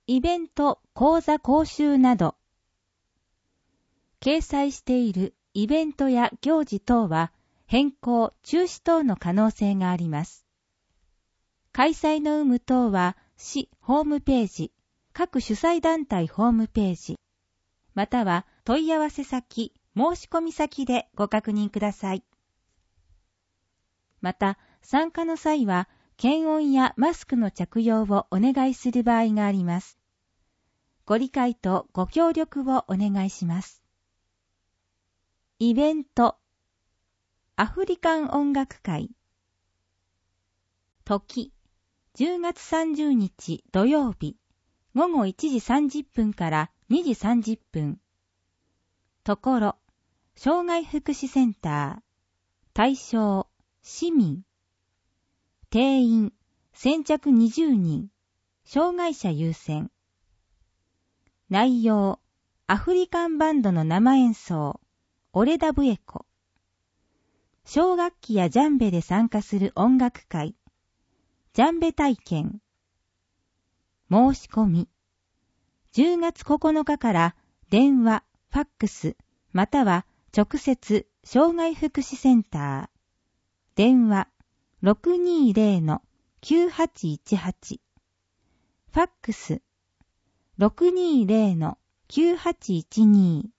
イベント、講座講習など、掲載しているイベントや行事等は変更、中止等の可能性があります。開催の有無等は市ホームページ、各主催団体ホームページ、または問い合わせ先、申し込み先でご確認ください。また、参加の際は、検温やマスクの着用をお願いする場合があります。ご理解とご協力をお願いします。イベント、アフリカン音楽会。時、10月30日土曜日、午後1時30分から2時30分。ところ、障害福祉センター。対象、市民。定員、先着20人。障害者優先。内容、アフリカンバンドの生演奏。オレダブエコ。小楽器やジャンベで参加する音楽会。ジャンベ体験。申し込み。10月9日から電話、ファックス、または直接障害福祉センター。電話 620-9818。ファックス 620-9812。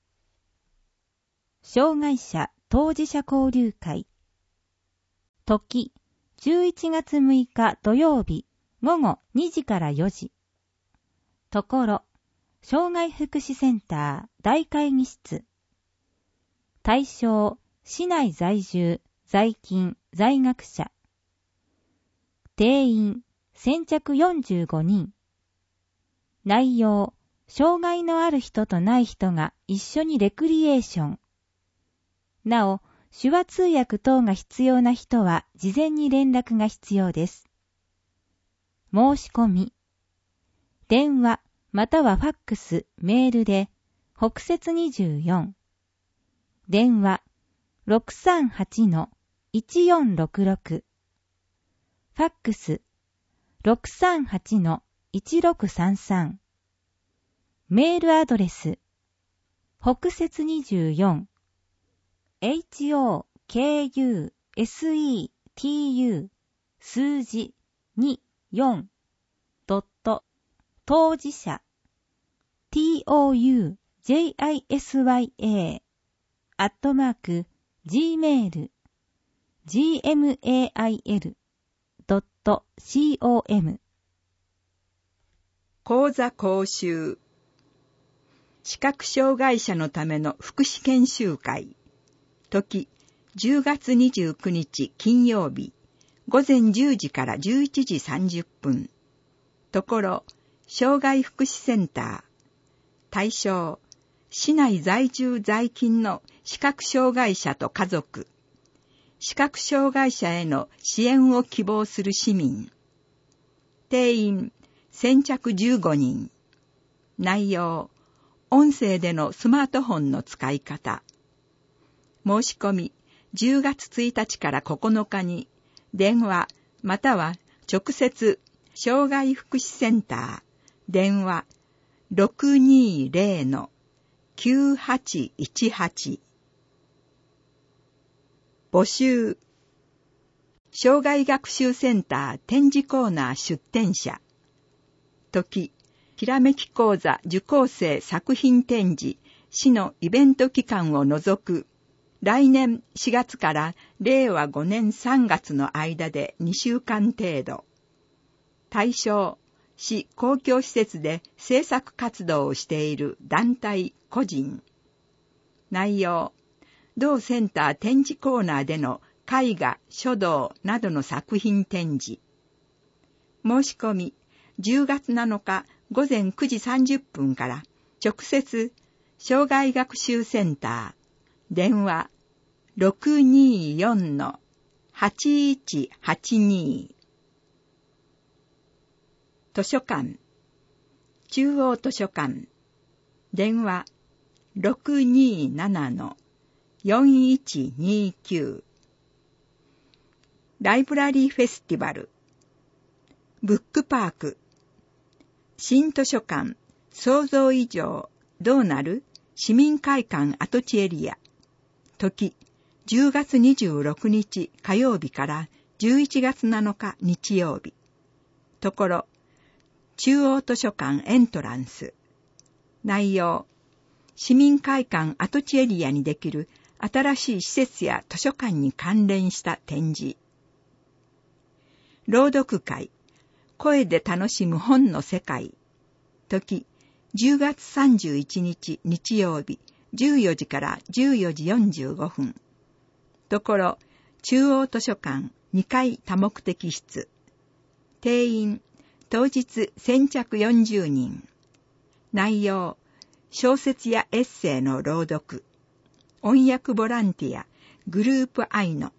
障害者当事者交流会。時、11月6日土曜日、午後2時から4時。ところ、障害福祉センター大会議室。対象、市内在住、在勤、在学者。定員、先着45人。内容、障害のある人とない人が一緒にレクリエーション。なお、手話通訳等が必要な人は事前に連絡が必要です。申し込み。電話またはファックス、メールで北摂24。電話 638-1466。ファックス 638-1633。メールアドレス北摂24HOKUSETU 数字24当事者 TOUJISYA @gmail gmail.com 講座講習視覚障害者のための福祉研修会時10月29日金曜日午前10時から11時30分ところ障害福祉センター対象市内在住在勤の視覚障害者と家族視覚障害者への支援を希望する市民定員先着15人内容音声でのスマートフォンの使い方申し込み10月1日から9日に電話または直接障害福祉センター電話 620-9818 募集障害学習センター展示コーナー出展者時ひらめき講座受講生作品展示市のイベント期間を除く来年4月から令和5年3月の間で2週間程度対象市公共施設で制作活動をしている団体個人内容同センター展示コーナーでの絵画書道などの作品展示申し込み10月7日午前9時30分から直接障害学習センター電話 624-8182 図書館中央図書館電話 627-4129 ライブラリーフェスティバルブックパーク新図書館、想像以上、どうなる？市民会館跡地エリア。時、10月26日火曜日から11月7日日曜日。ところ、中央図書館エントランス。内容、市民会館跡地エリアにできる新しい施設や図書館に関連した展示。朗読会、声で楽しむ本の世界。時、10月31日日曜日、14時から14時45分。ところ、中央図書館2階多目的室。定員、当日先着40人。内容、小説やエッセイの朗読。音訳ボランティア、グループ愛の。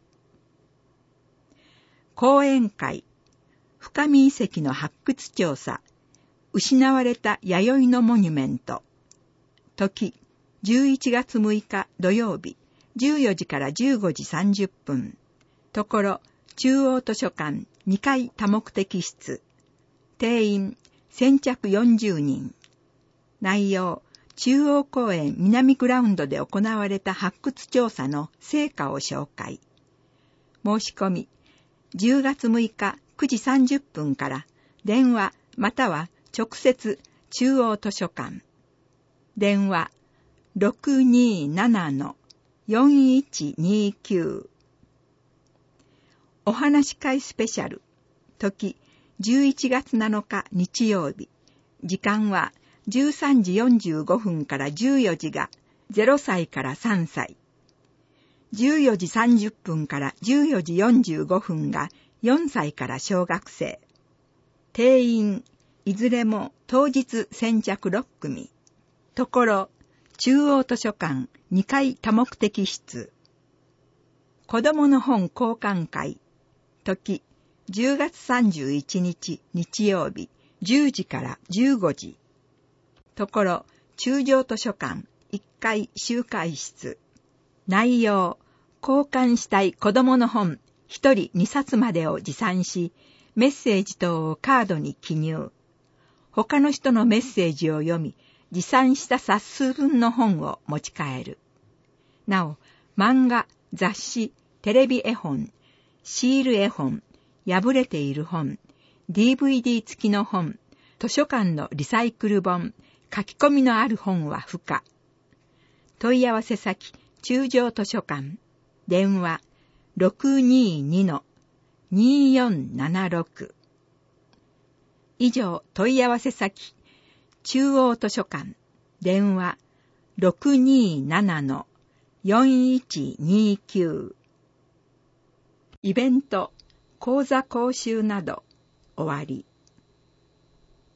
講演会、深見遺跡の発掘調査。失われた弥生のモニュメント。時、11月6日土曜日、14時から15時30分。ところ、中央図書館2階多目的室。定員、先着40人。内容、中央公園南グラウンドで行われた発掘調査の成果を紹介。申し込み、10月6日9時30分から電話または直接中央図書館。電話 627-4129。お話し会スペシャル。時、11月7日日曜日。時間は13時45分から14時が0歳から3歳。14時30分から14時45分が4歳から小学生。定員、いずれも当日先着6組。ところ、中央図書館2階多目的室。子供の本交換会。時、10月31日日曜日、10時から15時。ところ、中条図書館1階集会室。内容、交換したい子供の本1人2冊までを持参し、メッセージ等をカードに記入。他の人のメッセージを読み、持参した冊数分の本を持ち帰る。なお、漫画、雑誌、テレビ絵本、シール絵本、破れている本、DVD 付きの本、図書館のリサイクル本、書き込みのある本は不可。問い合わせ先、中条図書館。電話、622-2476。以上、問い合わせ先、中央図書館。電話、627-4129。イベント、講座講習など、終わり。